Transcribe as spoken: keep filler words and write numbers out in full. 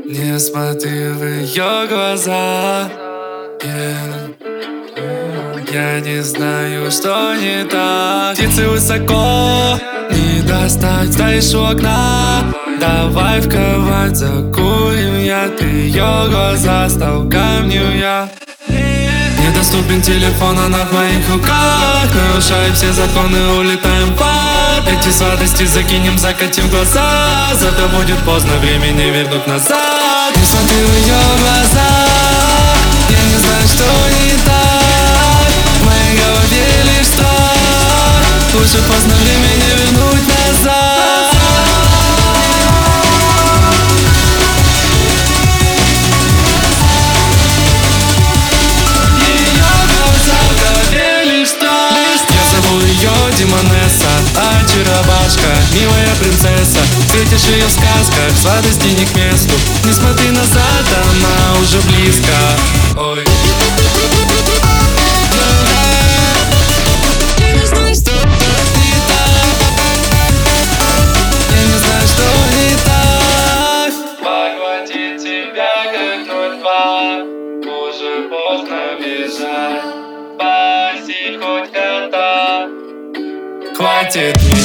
Не смотри в ее глаза, yeah. Я не знаю, что не так. Птицы высоко, не достать. Стоишь у окна, давай в кровать закурим. Я, ты ее глаза, стал камнем я. Недоступен телефон, она в моих руках. Нарушая все законы, улетаем в ад. Эти сладости закинем, закатим глаза. Завтра будет поздно, времени вернуть назад. Не смотри в ее глаза, я не знаю, что не так. В моей голове лишь страх. Лучше поздно, времени вернуть назад. Демонесса, очаровашка, милая принцесса. Встретишь ее в сказках, сладости не к месту. Не смотри назад, она уже близко. Ой. Я не знаю, что не так. Я не знаю, что не так. Похватить тебя как ноль два. Уже поздно бежать. Спаси хоть кота. Хватит меня.